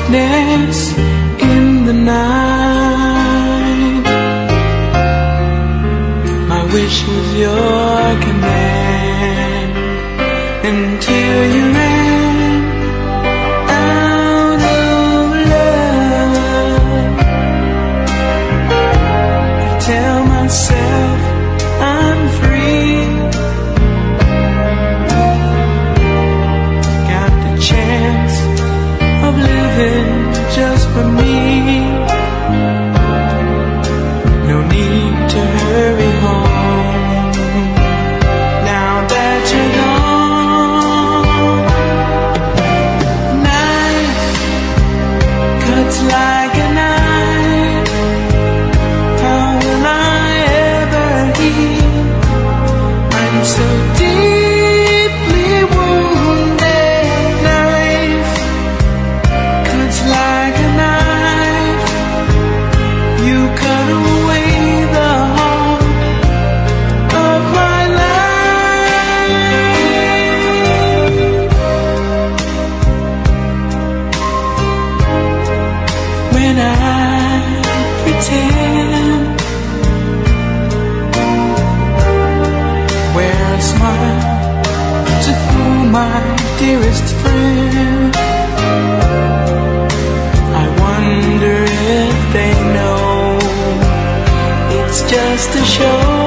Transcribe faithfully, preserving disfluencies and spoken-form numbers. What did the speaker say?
darkness in the night. My wish was your command until you ran out of love. I tell myself I'm free, got the chance of living just for me. No need to hurry home now that you're gone. Knife cuts like a knife. How will I ever heal? I'm so deeply wounded. Knife cuts like a knife. You cut away the heart of my life. When I pretend, wear a smile to fool my dearest friend. I wonder if they know it's just a show.